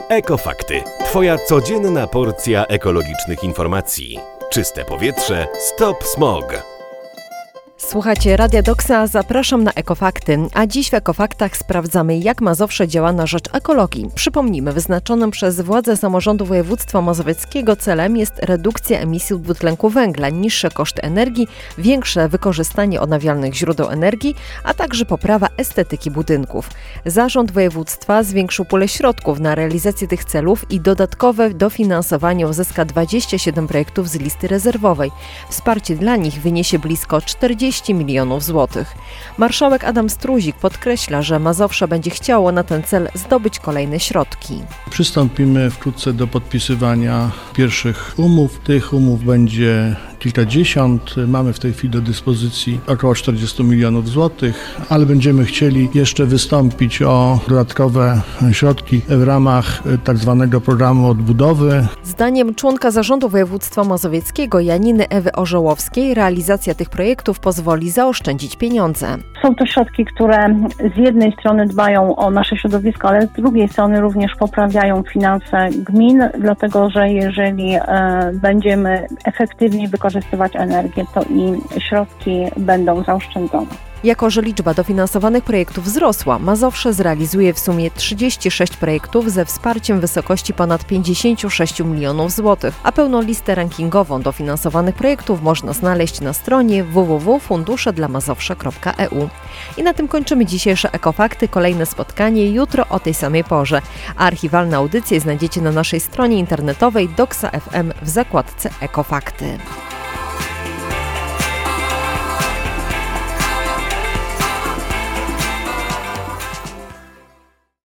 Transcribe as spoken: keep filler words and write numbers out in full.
Ekofakty. Twoja codzienna porcja ekologicznych informacji. Czyste powietrze, stop smog. Słuchacie Radia Doksa, zapraszam na Ekofakty, a dziś w Ekofaktach sprawdzamy, jak Mazowsze działa na rzecz ekologii. Przypomnijmy, wyznaczonym przez władze samorządu województwa mazowieckiego celem jest redukcja emisji dwutlenku węgla, niższe koszty energii, większe wykorzystanie odnawialnych źródeł energii, a także poprawa estetyki budynków. Zarząd województwa zwiększył pulę środków na realizację tych celów i dodatkowe dofinansowanie uzyska dwadzieścia siedem projektów z listy rezerwowej. Wsparcie dla nich wyniesie blisko czterdzieści milionów złotych. Marszałek Adam Struzik podkreśla, że Mazowsze będzie chciało na ten cel zdobyć kolejne środki. Przystąpimy wkrótce do podpisywania pierwszych umów. Tych umów będzie kilkadziesiąt. Mamy w tej chwili do dyspozycji około czterdzieści milionów złotych, ale będziemy chcieli jeszcze wystąpić o dodatkowe środki w ramach tak zwanego programu odbudowy. Zdaniem członka zarządu województwa mazowieckiego Janiny Ewy Orzełowskiej realizacja tych projektów pozwoli zaoszczędzić pieniądze. Są to środki, które z jednej strony dbają o nasze środowisko, ale z drugiej strony również poprawiają finanse gmin, dlatego że jeżeli e, będziemy efektywniej wykorzystywać energię, to i środki będą zaoszczędzone. Jako że liczba dofinansowanych projektów wzrosła, Mazowsze zrealizuje w sumie trzydzieści sześć projektów ze wsparciem w wysokości ponad pięćdziesiąt sześć milionów złotych, a pełną listę rankingową dofinansowanych projektów można znaleźć na stronie w w w kropka fundusze dla mazowsze kropka e u. I na tym kończymy dzisiejsze Ekofakty. Kolejne spotkanie jutro o tej samej porze. A archiwalne audycje znajdziecie na naszej stronie internetowej doksa kropka f m w zakładce Ekofakty.